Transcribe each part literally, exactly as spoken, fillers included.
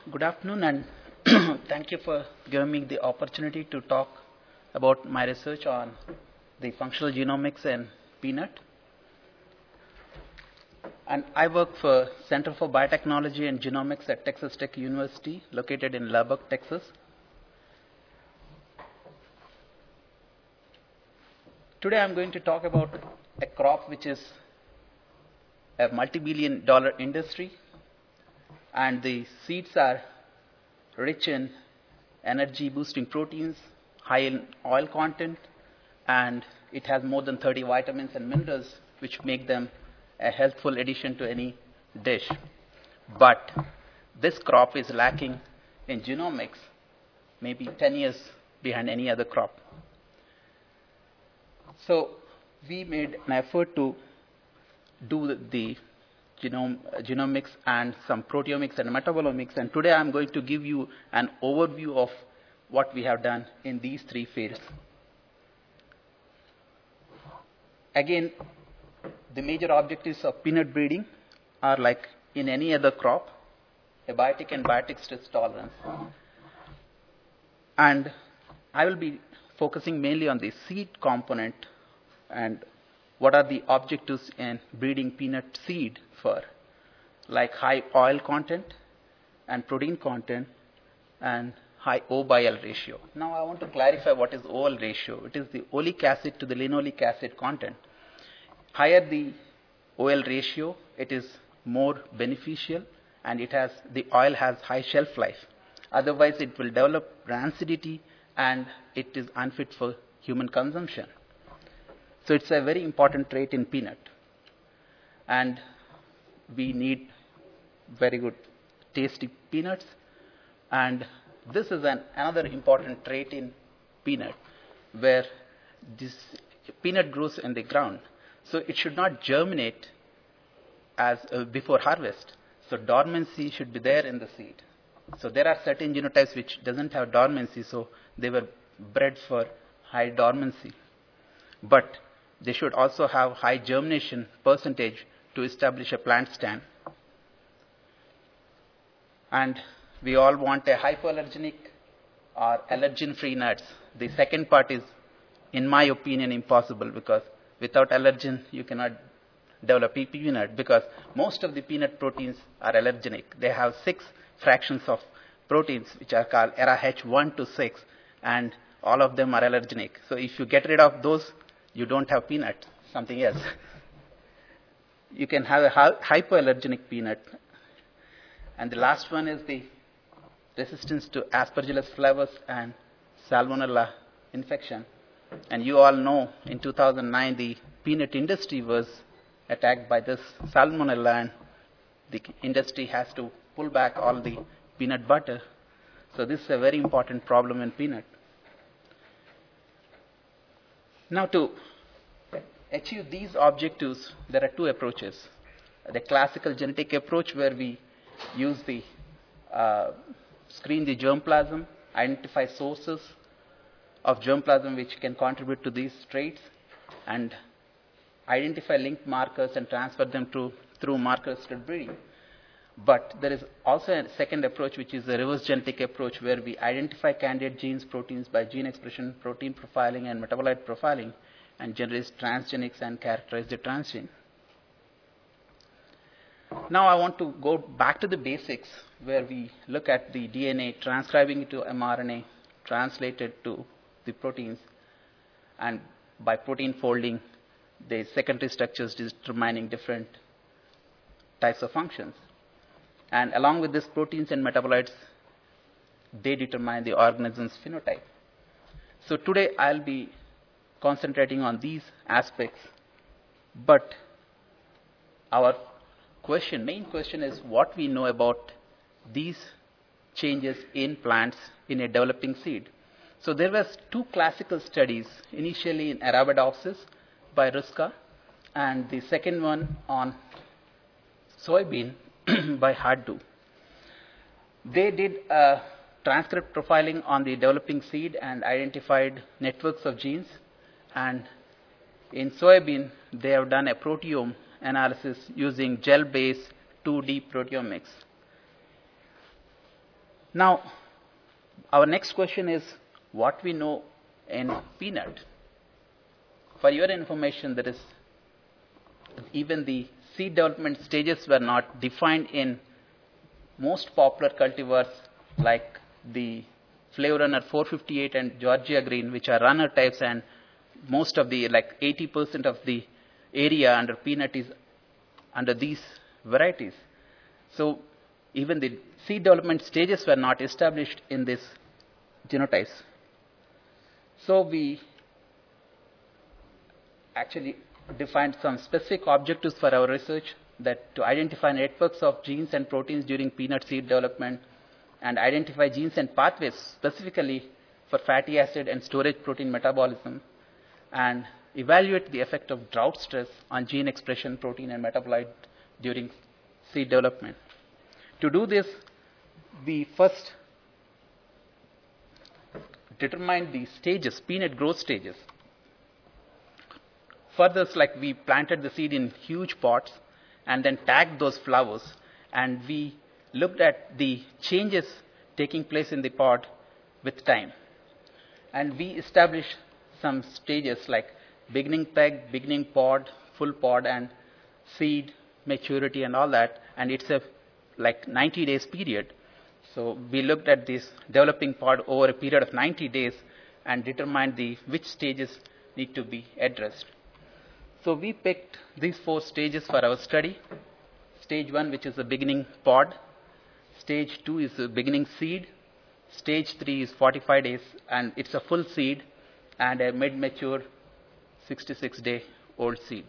Good afternoon, and thank you for giving me the opportunity to talk about my research on the functional genomics and peanut. And I work for Center for Biotechnology and Genomics at Texas Tech University, located in Lubbock, Texas. Today I'm going to talk about a crop which is a multi-billion dollar industry, and the seeds are rich in energy boosting proteins, high in oil content, and it has more than thirty vitamins and minerals which make them a healthful addition to any dish. But this crop is lacking in genomics, maybe ten years behind any other crop. So we made an effort to do the genome, uh, genomics and some proteomics and metabolomics, and today I'm going to give you an overview of what we have done in these three fields. Again, the major objectives of peanut breeding are like in any other crop, abiotic and biotic stress tolerance. And I will be focusing mainly on the seed component and what are the objectives in breeding peanut seed for, like high oil content and protein content and high O by L ratio. Now I want to clarify what is O L ratio. It is the oleic acid to the linoleic acid content. Higher the O L ratio, it is more beneficial, and it has the oil has high shelf life. Otherwise, it will develop rancidity and it is unfit for human consumption. So it's a very important trait in peanut, and we need very good tasty peanuts. And this is an, another important trait in peanut, where this peanut grows in the ground. So it should not germinate as uh, before harvest. So dormancy should be there in the seed. So there are certain genotypes which doesn't have dormancy, so they were bred for high dormancy. But they should also have high germination percentage to establish a plant stand. And we all want a hypoallergenic or allergen-free nuts. The second part is, in my opinion, impossible, because without allergen, you cannot develop a peanut, because most of the peanut proteins are allergenic. They have six fractions of proteins, which are called E R A H one to six, and all of them are allergenic. So if you get rid of those, you don't have peanut, something else. You can have a hypoallergenic peanut. And the last one is the resistance to Aspergillus flavus and Salmonella infection. And you all know in two thousand nine the peanut industry was attacked by this Salmonella, and the industry has to pull back all the peanut butter. So this is a very important problem in peanut. Now, to achieve these objectives, there are two approaches. The classical genetic approach, where we use the uh, screen the germplasm, identify sources of germplasm which can contribute to these traits, and identify linked markers and transfer them to, through marker-assisted breeding. But there is also a second approach, which is the reverse genetic approach, where we identify candidate genes, proteins by gene expression, protein profiling, and metabolite profiling, and generate transgenics and characterize the transgene. Now I want to go back to the basics, where we look at the D N A, transcribing it to mRNA, translated to the proteins, and by protein folding, the secondary structures determining different types of functions. And along with these proteins and metabolites, they determine the organism's phenotype. So today I'll be concentrating on these aspects, but our question, main question is what we know about these changes in plants in a developing seed. So there was two classical studies, initially in Arabidopsis by Ruska, and the second one on soybean by Haddu. They did uh, transcript profiling on the developing seed and identified networks of genes. And in soybean, they have done a proteome analysis using gel-based two D proteomics. Now, our next question is what we know in peanut. For your information, there is even the seed development stages were not defined in most popular cultivars like the Flavor Runner four fifty-eight and Georgia Green, which are runner types, and most of the, like eighty percent of the area under peanut is under these varieties. So even the seed development stages were not established in these genotypes. So we actually defined some specific objectives for our research, that to identify networks of genes and proteins during peanut seed development, and identify genes and pathways specifically for fatty acid and storage protein metabolism, and evaluate the effect of drought stress on gene expression, protein, and metabolite during seed development. To do this, we first determined the stages, peanut growth stages. Further, like we planted the seed in huge pots and then tagged those flowers, and we looked at the changes taking place in the pod with time. And we established some stages like beginning peg, beginning pod, full pod, and seed, maturity, and all that. And it's a like ninety days period. So we looked at this developing pod over a period of ninety days and determined the which stages need to be addressed. So we picked these four stages for our study. Stage one, which is the beginning pod. Stage two is the beginning seed. Stage three is forty-five days, and it's a full seed, and a mid-mature sixty-six day old seed.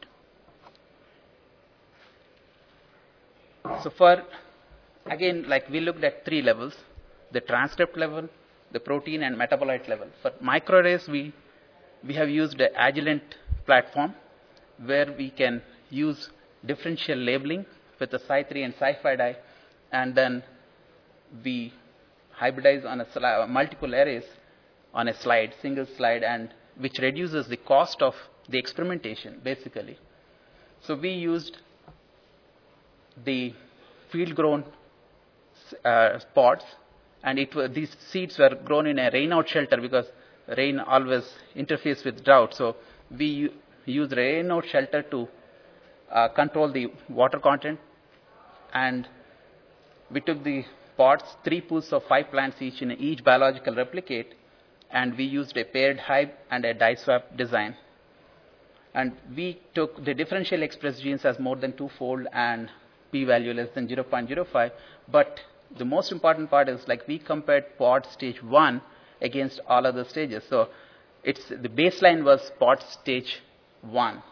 So for, again, like we looked at three levels, the transcript level, the protein, and metabolite level. For microarrays, we, we have used the Agilent platform, where we can use differential labeling with the Cy three and Cy five dye, and then we hybridize on a sli- multiple arrays on a slide, single slide, and which reduces the cost of the experimentation, basically. So we used the field-grown uh, pods, and it were, these seeds were grown in a rain-out shelter because rain always interferes with drought. So we use rain-out shelter to uh, control the water content, and we took the pods, three pools of five plants each in each biological replicate, and we used a paired hive and a dye swap design. And we took the differential expressed genes as more than twofold and p-value less than zero point zero five. But the most important part is like we compared pod stage one against all other stages. So it's the baseline was pod stage one.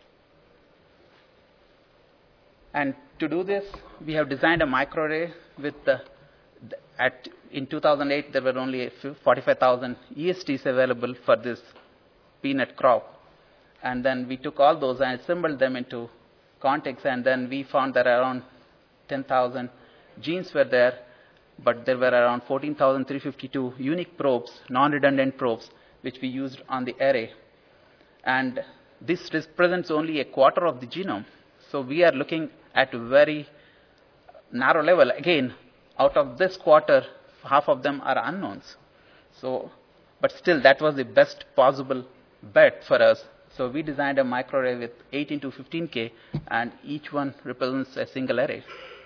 And to do this, we have designed a microarray with the, the at in two thousand eight there were only forty-five thousand E S Ts available for this peanut crop. And then we took all those and assembled them into context, and then we found that around ten thousand genes were there, but there were around fourteen thousand three hundred fifty-two unique probes, non-redundant probes, which we used on the array. And this represents only a quarter of the genome. So we are looking at a very narrow level. Again, out of this quarter, half of them are unknowns. So, but still, that was the best possible bet for us. So we designed a microarray with eight into fifteen K, and each one represents a single array.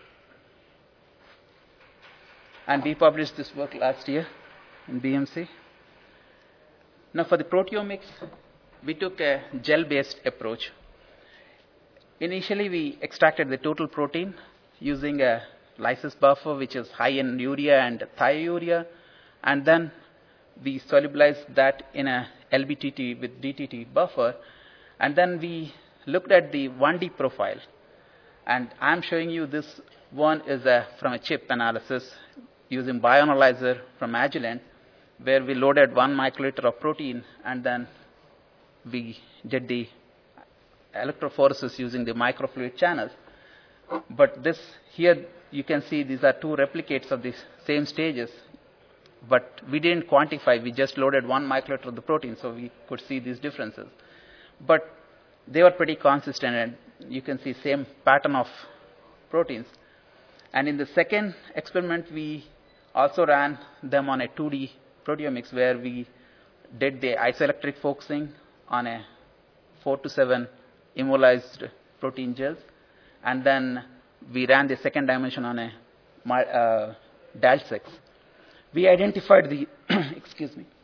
And we published this work last year in B M C. Now for the proteomics, we took a gel-based approach. Initially, we extracted the total protein using a lysis buffer, which is high in urea and thiourea, and then we solubilized that in a L B T T with D T T buffer, and then we looked at the one D profile. And I'm showing you this one is a, from a chip analysis using bioanalyzer from Agilent, where we loaded one microliter of protein, and then we did the electrophoresis using the microfluid channels. But this here, you can see these are two replicates of these same stages. But we didn't quantify, we just loaded one microliter of the protein, so we could see these differences. But they were pretty consistent, and you can see same pattern of proteins. And in the second experiment, we also ran them on a two D proteomics where we did the isoelectric focusing on a four to seven immobilized protein gels, and then we ran the second dimension on a uh, D A L six. We identified the, excuse me,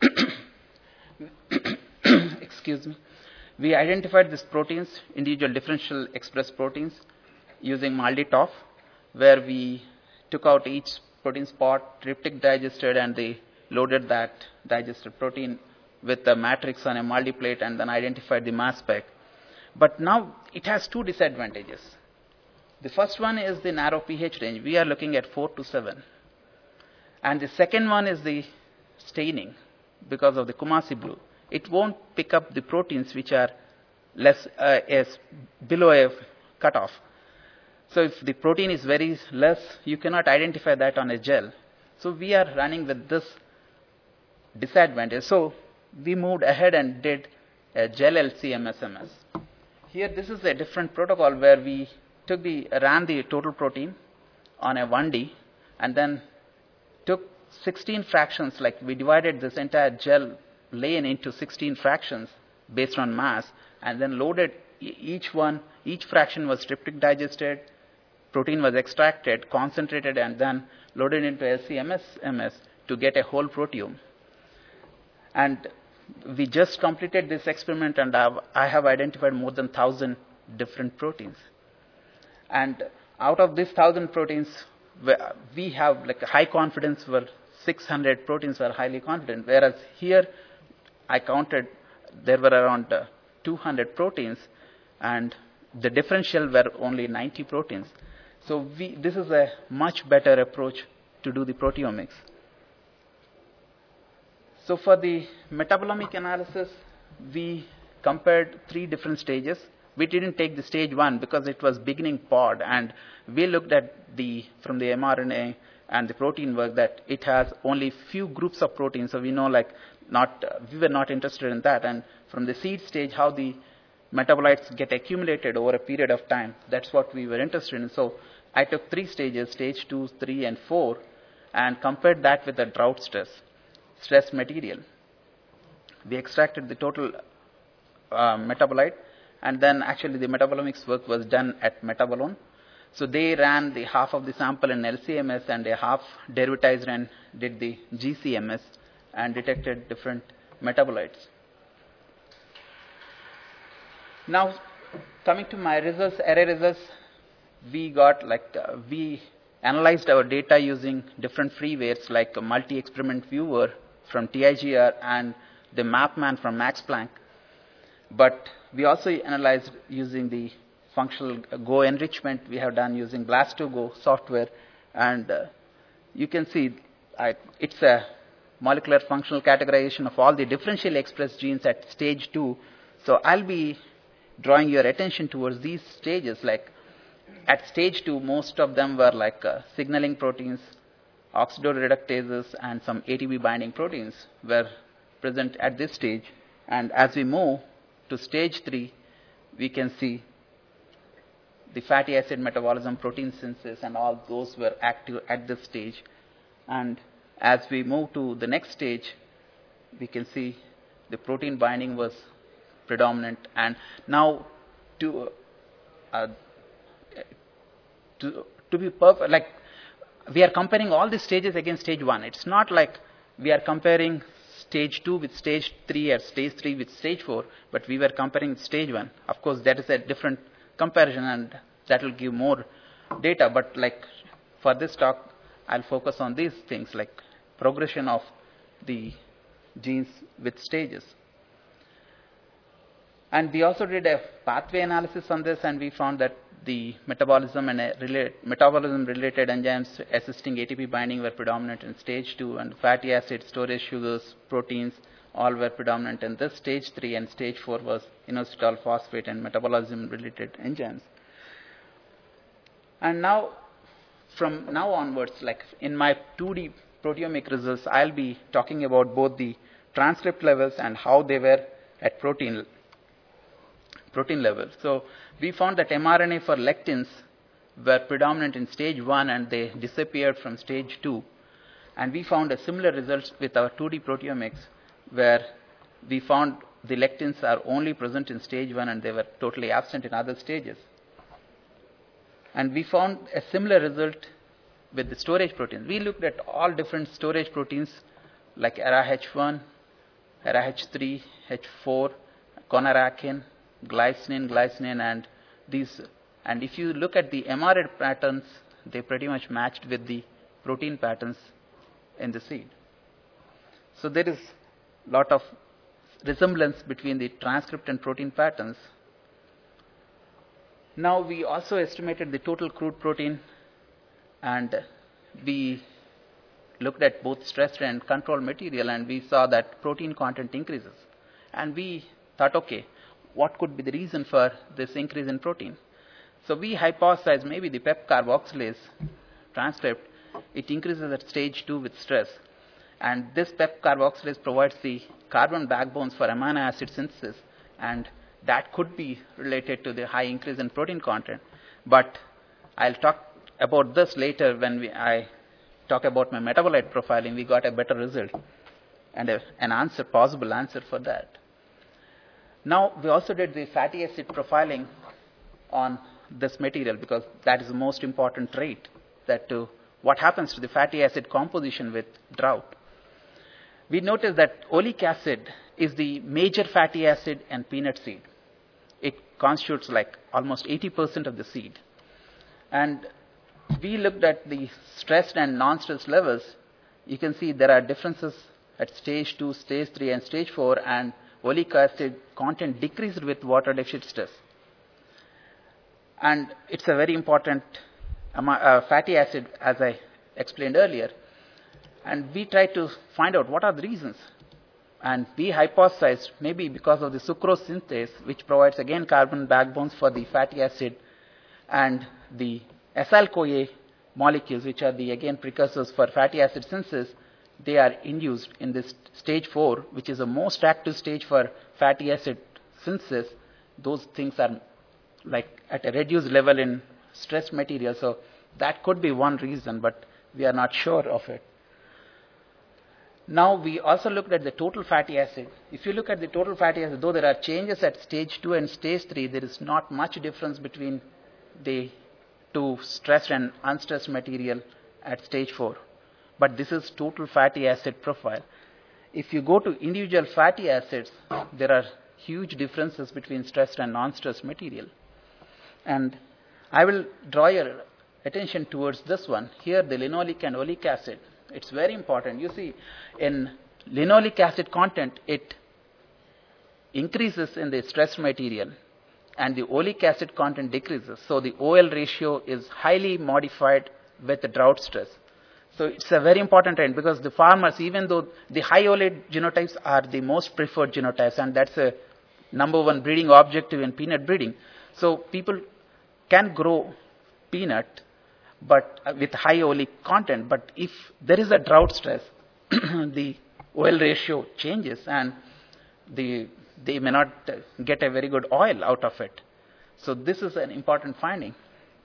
excuse me, we identified these proteins, individual differential express proteins, using MALDI-TOF, where we took out each protein spot, triptych digested, and they loaded that digested protein with the matrix on a multiplate and then identified the mass spec. But now it has two disadvantages. The first one is the narrow pH range. We are looking at four to seven. And the second one is the staining because of the Kumasi blue. It won't pick up the proteins which are less uh, as below a cutoff. So if the protein is very less, you cannot identify that on a gel. So we are running with this disadvantage. So we moved ahead and did a gel L C M S M S. Here, this is a different protocol where we took the ran the total protein on a one D and then took sixteen fractions, like we divided this entire gel lane into sixteen fractions based on mass, and then loaded each one, each fraction was triptych digested, protein was extracted, concentrated, and then loaded into L C M S M S to get a whole proteome. And we just completed this experiment, and I've, I have identified more than one thousand different proteins. And out of these one thousand proteins, we have like a high confidence where six hundred proteins were highly confident, whereas here I counted there were around uh, two hundred proteins, and the differential were only ninety proteins. So we, this is a much better approach to do the proteomics. So for the metabolomic analysis, we compared three different stages. We didn't take the stage one because it was beginning pod, and we looked at the from the mRNA and the protein work that it has only few groups of proteins. So we know like not uh, we were not interested in that. And from the seed stage, how the metabolites get accumulated over a period of time, that's what we were interested in. So I took three stages, stage two, three, and four, and compared that with the drought stress, stress material. We extracted the total uh, metabolite, and then actually the metabolomics work was done at Metabolon. So they ran the half of the sample in L C M S and a half derivatized and did the G C M S and detected different metabolites. Now, coming to my results, array results, we got like, uh, we analyzed our data using different freewares like a multi-experiment viewer from T I G R and the MapMan from Max Planck. But we also analyzed using the functional Go enrichment we have done using BLAST two Go software. And uh, you can see I, it's a molecular functional categorization of all the differentially expressed genes at stage two. So I'll be drawing your attention towards these stages. Like at stage two, most of them were like uh, signaling proteins, oxidoreductases, and some A T P binding proteins were present at this stage. And as we move to stage three, we can see the fatty acid metabolism, protein synthesis, and all those were active at this stage. And as we move to the next stage, we can see the protein binding was predominant. And now to uh, to to be perfect, like we are comparing all the stages against stage one. It's not like we are comparing stage two with stage three or stage three with stage four, but we were comparing stage one. Of course, that is a different comparison, and that will give more data. But like for this talk, I'll focus on these things like progression of the genes with stages. And we also did a pathway analysis on this, and we found that the metabolism and a relate, metabolism-related enzymes assisting A T P binding were predominant in stage two, and fatty acid, storage sugars, proteins, all were predominant in this stage three, and stage four was inositol phosphate and metabolism-related enzymes. And now, from now onwards, like in my two D proteomic results, I'll be talking about both the transcript levels and how they were at protein protein level. So we found that mRNA for lectins were predominant in stage one, and they disappeared from stage two. And we found a similar result with our two D proteomics, where we found the lectins are only present in stage one and they were totally absent in other stages. And we found a similar result with the storage proteins. We looked at all different storage proteins like E R A H one, E R A H three, H four, conarakin, glycine, glycine, and these. And if you look at the M R I patterns, they pretty much matched with the protein patterns in the seed. So there is a lot of resemblance between the transcript and protein patterns. Now we also estimated the total crude protein, and we looked at both stressed and controlled material, and we saw that protein content increases. And we thought, okay, what could be the reason for this increase in protein? So we hypothesized maybe the pep carboxylase transcript, it increases at stage two with stress. And this pep carboxylase provides the carbon backbones for amino acid synthesis, and that could be related to the high increase in protein content. But I'll talk about this later when we, I talk about my metabolite profiling. We got a better result and a, an answer, possible answer for that. Now, we also did the fatty acid profiling on this material, because that is the most important trait, that to what happens to the fatty acid composition with drought. We noticed that oleic acid is the major fatty acid in peanut seed. It constitutes like almost eighty percent of the seed. And we looked at the stressed and non-stressed levels. You can see there are differences at stage two, stage three, and stage four, and oleic acid content decreased with water deficit stress. And it's a very important uh, fatty acid, as I explained earlier. And we tried to find out what are the reasons. And we hypothesized maybe because of the sucrose synthase, which provides again carbon backbones for the fatty acid, and the acyl-CoA molecules, which are the again precursors for fatty acid synthesis, they are induced in this stage four, which is the most active stage for fatty acid synthesis. Those things are like at a reduced level in stressed material. So that could be one reason, but we are not sure of it. Now we also looked at the total fatty acid. If you look at the total fatty acid, though there are changes at stage two and stage three, there is not much difference between the two stressed and unstressed material at stage four. But this is total fatty acid profile. If you go to individual fatty acids, there are huge differences between stressed and non-stressed material. And I will draw your attention towards this one. Here, the linoleic and oleic acid. It's very important. You see, in linoleic acid content, it increases in the stressed material, and the oleic acid content decreases. So the O L ratio is highly modified with the drought stress. So it's a very important trend, because the farmers, even though the high oleic genotypes are the most preferred genotypes, and that's a number one breeding objective in peanut breeding. So people can grow peanut but uh, with high oleic content, but if there is a drought stress, the oil ratio changes, and the, they may not uh, get a very good oil out of it. So this is an important finding.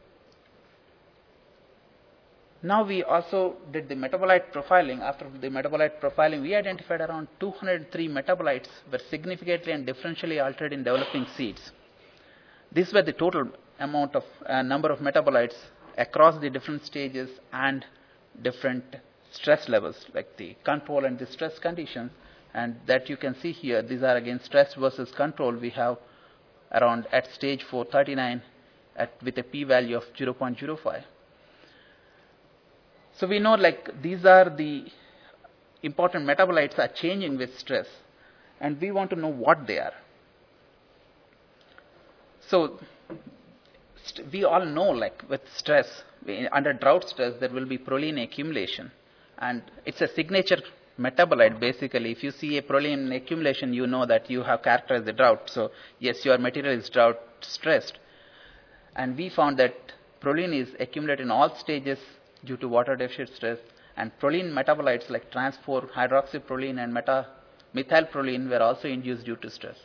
Now we also did the metabolite profiling. After the metabolite profiling, we identified around two hundred three metabolites were significantly and differentially altered in developing seeds. These were the total amount of uh, number of metabolites across the different stages and different stress levels, like the control and the stress conditions. And that you can see here, these are again stress versus control. We have around at stage four, thirty-nine at, with a p-value of zero point zero five. So we know like these are the important metabolites are changing with stress, and we want to know what they are. So st- we all know like with stress, we, under drought stress, there will be proline accumulation, and it's a signature metabolite basically. If you see a proline accumulation, you know that you have characterized the drought. So yes, your material is drought stressed. And we found that proline is accumulated in all stages due to water deficit stress, and proline metabolites like trans four hydroxyproline and meta methylproline were also induced due to stress.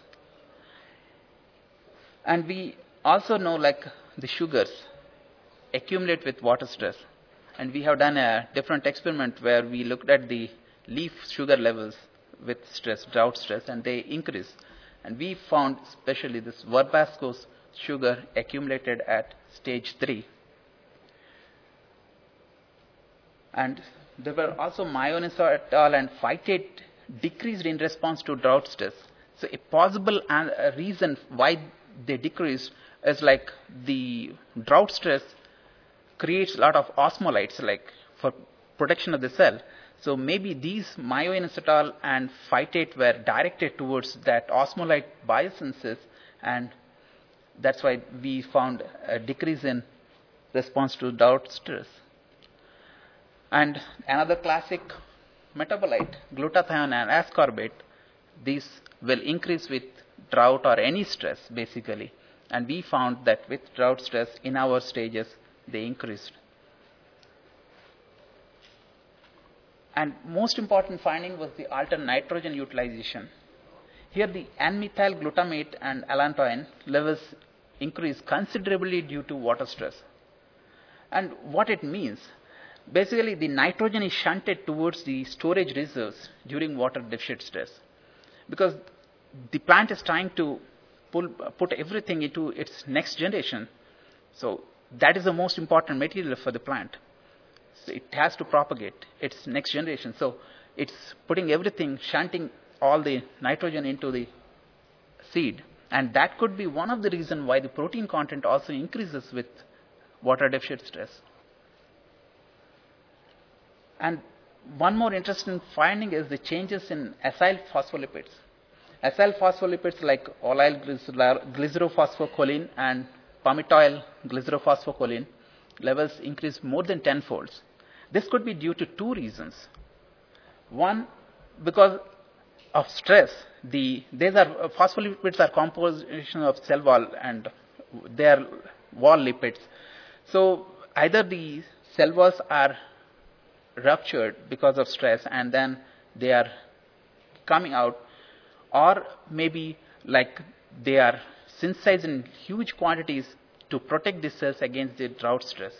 And we also know like the sugars accumulate with water stress, And we have done a different experiment where we looked at the leaf sugar levels with stress, drought stress, and they increase. And we found especially this verbascose sugar accumulated at stage three. And there were also Mayonnaise et al. And phytate decreased in response to drought stress. So a possible an- a reason why they decreased is like the drought stress creates a lot of osmolytes, like for protection of the cell. So maybe these myoinositol and phytate were directed towards that osmolyte biosynthesis, and that's why we found a decrease in response to drought stress. And another classic metabolite, glutathione and ascorbate, these will increase with drought or any stress, basically. And we found that with drought stress in our stages, they increased. And most important finding was the altered nitrogen utilization. Here the N-methyl glutamate and allantoin levels increase considerably due to water stress. And what it means, basically the nitrogen is shunted towards the storage reserves during water deficit stress. Because the plant is trying to pull, put everything into its next generation. So that is the most important material for the plant. So it has to propagate its next generation. So it's putting everything, shunting all the nitrogen into the seed. And that could be one of the reasons why the protein content also increases with water deficit stress. And one more interesting finding is the changes in acyl phospholipids. Acyl phospholipids like allyl glycerophosphocholine and palmitoyl glycerophosphocholine levels increase more than ten folds. This could be due to two reasons. One, because of stress, the these are phospholipids are composition of cell wall and they are wall lipids. So either the cell walls are ruptured because of stress and then they are coming out, or maybe like they are synthesized in huge quantities to protect the cells against the drought stress.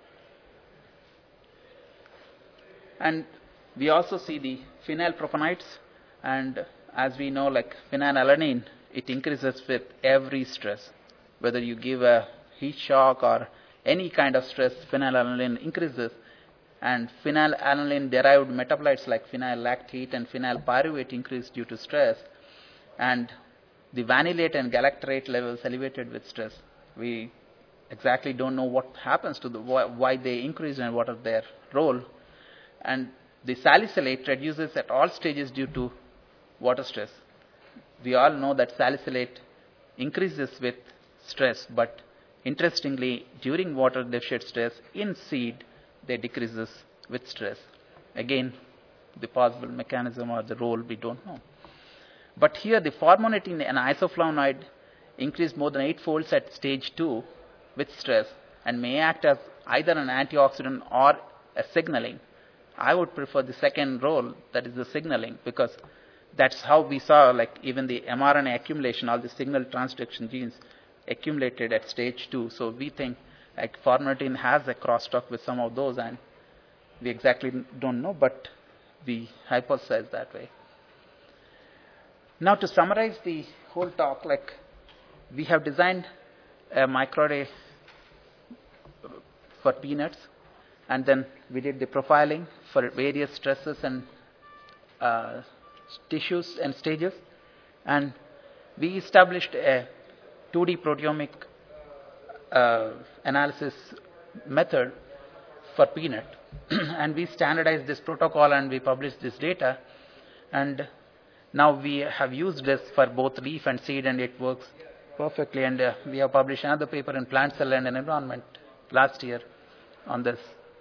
And we also see the phenylpropanoids, and as we know, like phenylalanine, it increases with every stress. Whether you give a heat shock or any kind of stress, phenylalanine increases. And phenylalanine derived metabolites like phenylactate and phenylpyruvate increase due to stress. And the vanillate and galactorate levels elevated with stress. We exactly don't know what happens to the why they increase and what is their role. And the salicylate reduces at all stages due to water stress. We all know that salicylate increases with stress, but interestingly, during water deficit stress in seed, they decreases with stress. Again, the possible mechanism or the role we don't know. But here the formaldehyde and isoflavonoid increase more than eight folds at stage two with stress and may act as either an antioxidant or a signaling. I would prefer the second role, that is the signaling, because that's how we saw like even the mRNA accumulation, all the signal transduction genes accumulated at stage two. So we think like formaldehyde has a crosstalk with some of those, and we exactly don't know, but we hypothesize that way. Now to summarize the whole talk, like we have designed a microarray for peanuts, and then we did the profiling for various stresses and uh, tissues and stages, and we established a two D proteomic uh, analysis method for peanut. And we standardized this protocol and we published this data, and now we have used this for both leaf and seed, and it works perfectly. And uh, we have published another paper in Plant Cell and Environment last year on this.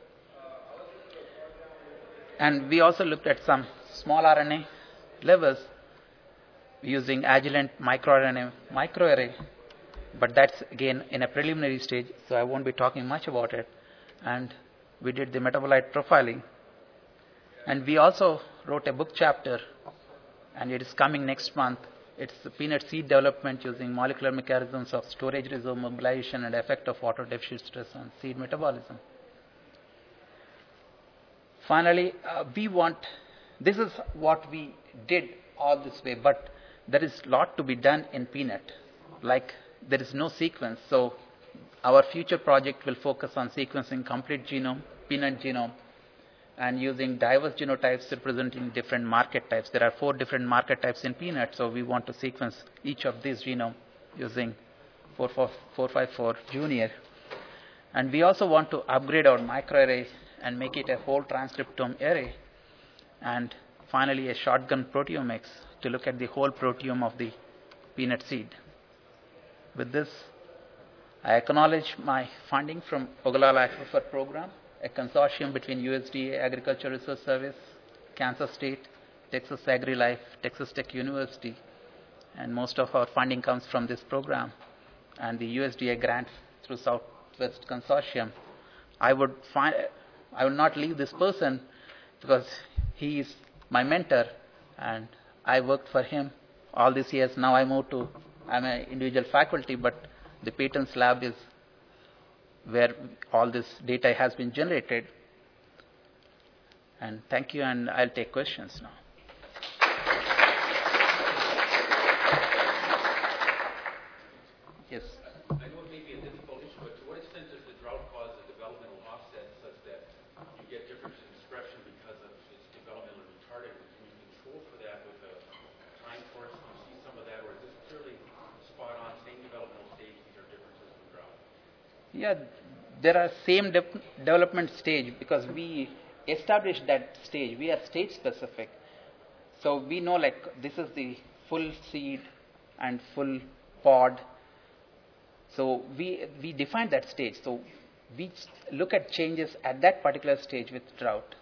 And we also looked at some small R N A levels using Agilent microRNA microarray, but that's again in a preliminary stage, so I won't be talking much about it. And we did the metabolite profiling. And we also wrote a book chapter, and it is coming next month. It's the peanut seed development using molecular mechanisms of storage reserve mobilization and effect of water deficit stress on seed metabolism. Finally, uh, we want, this is what we did all this way, but there is a lot to be done in peanut. Like there is no sequence, so our future project will focus on sequencing complete genome, peanut genome, and using diverse genotypes representing different market types. There are four different market types in peanut, so we want to sequence each of these genome using four five four Junior. And we also want to upgrade our microarrays and make it a whole transcriptome array. And finally, a shotgun proteomics to look at the whole proteome of the peanut seed. With this, I acknowledge my funding from Ogallala Aquifer Program, a consortium between U S D A, Agriculture Research Service, Kansas State, Texas AgriLife, Texas Tech University, and most of our funding comes from this program, and the U S D A grant through Southwest Consortium. I would find, I would not leave this person because he is my mentor, and I worked for him all these years. Now I moved to, I'm an individual faculty, but the patents lab is where all this data has been generated. And thank you, and I'll take questions now. Yes. I know it may be a difficult issue, but to what extent does the drought cause a developmental offset such that you get difference in expression because of its developmentally retarded? Can you control for that with a time course? Do you see some of that, or is this purely spot on, same developmental stage, these are differences in drought? Yeah, there are same de development stage because we established that stage. We are stage specific. So we know like this is the full seed and full pod. So we, we define that stage. So we look at changes at that particular stage with drought.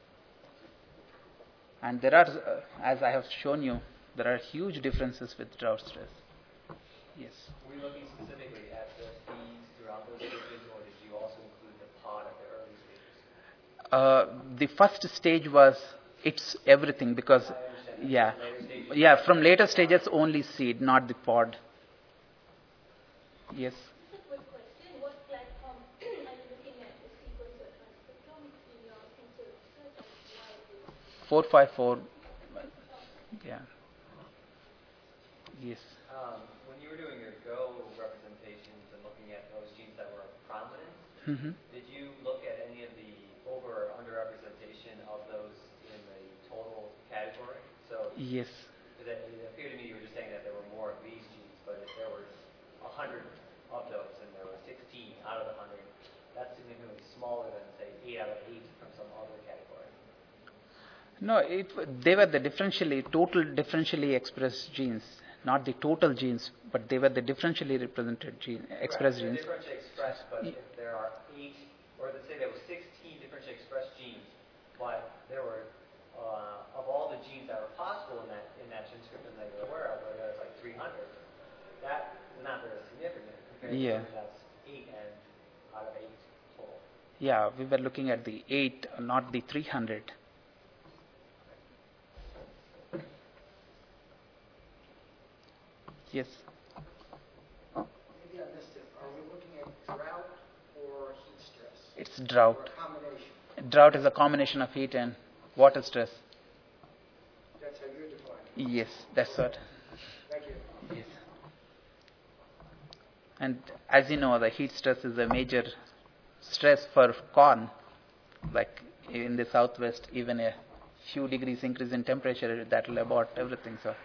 And there are, uh, as I have shown you, there are huge differences with drought stress. Yes. Were you looking specifically at the seeds throughout those stages, or did you also include the pod at the early stages? Uh, the first stage was, it's everything because, yeah, yeah, from later stages only seed, not the pod. Yes. Just a quick question. What platform are you looking at the sequencer transcriptome in your future research, and why? four five four. Yeah. Yes. Um, when you were doing your Go representations and looking at those genes that were prominent, Mm-hmm. did you look at any of the over or underrepresentation of those in the total category? So Yes. it, it appeared to me you were just saying that there were more of these genes, but if there were a hundred of those and there were sixteen out of the hundred, that's significantly smaller than say eight out of eight from some other category. No, it, they were the differentially, total differentially expressed genes, not the total genes, but they were the differentially represented gene, expressed Correct. genes. They're differentially expressed, but if there are eight, or let's say there were sixteen differentially expressed genes, but there were, uh, of all the genes that were possible in that in that transcriptome that you're aware of, where there's like three hundred, that is not very significant compared Yeah. to that's eight and out of eight total. Yeah, we were looking at the eight, not the three hundred. Yes. Maybe I missed it. Are we looking at drought or heat stress? It's Or drought. a combination? Drought is a combination of heat and water stress. That's how you define it. Yes, that's what. Thank you. Yes. And as you know, the heat stress is a major stress for corn. Like in the southwest, even a few degrees increase in temperature, that will abort everything. So.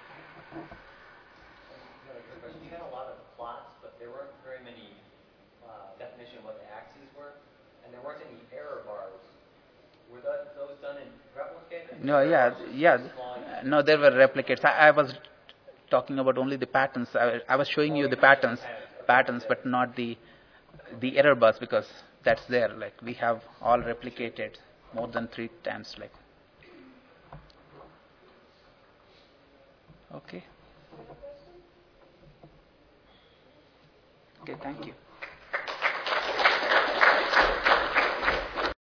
Another quick question. You had a lot of plots, but there weren't very many uh, definition of what the axes were, and there weren't any error bars. Were that, those done in Replicate? No, yeah, yeah. No, there were replicates. I, I was talking about only the patterns. I, I was showing you the patterns, patterns, but not the the error bars because that's there. Like we have all replicated more than three times. Like. Okay. Okay. Thank you.